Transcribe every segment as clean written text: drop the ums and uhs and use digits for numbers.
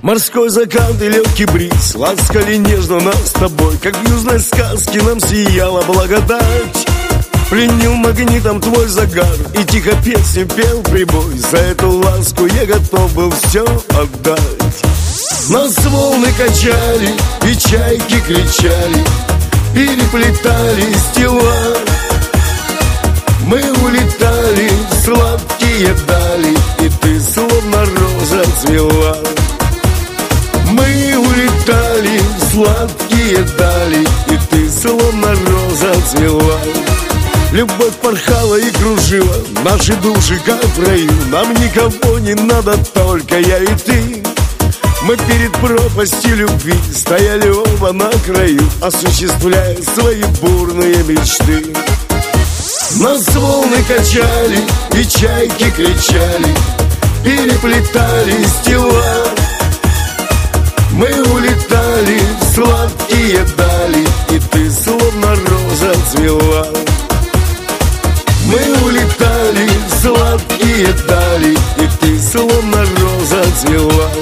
Морской закат и легкий бриз ласкали нежно нас с тобой, как в южной сказке нам сияла благодать. Пленил магнитом твой загар и тихо песню пел прибой. За эту ласку я готов был все отдать. Нас волны качали и чайки кричали, переплетались тела. Мы улетали в сладкие дали, и ты словно роза цвела. Мы улетали в сладкие дали, и ты словно роза цвела. Любовь порхала и кружила наши души, как в раю. Нам никого не надо, только я и ты. Мы перед пропастью любви стояли оба на краю, осуществляя свои бурные мечты. Нас волны качали и чайки кричали, переплетались тела. Мы улетали в сладкие дали, и ты словно роза цвела. Мы улетали в сладкие дали, и ты словно роза цвела.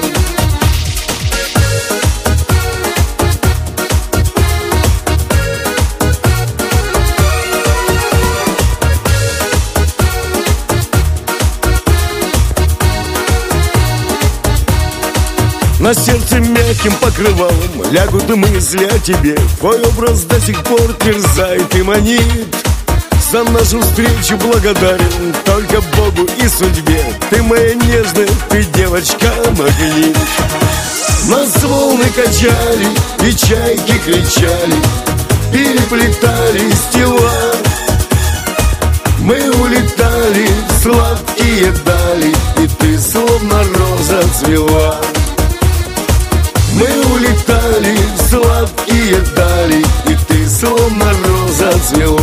На сердце мягким покрывалом лягут мысли о тебе. Твой образ до сих пор терзает и манит. За нашу встречу благодарен только Богу и судьбе. Ты моя нежная, ты девочка-магнит. Нас волны качали и чайки кричали, переплетались тела. Мы улетали в сладкие дали, и ты словно роза цвела. Мы улетали в сладкие дали, и ты словно роза цвела.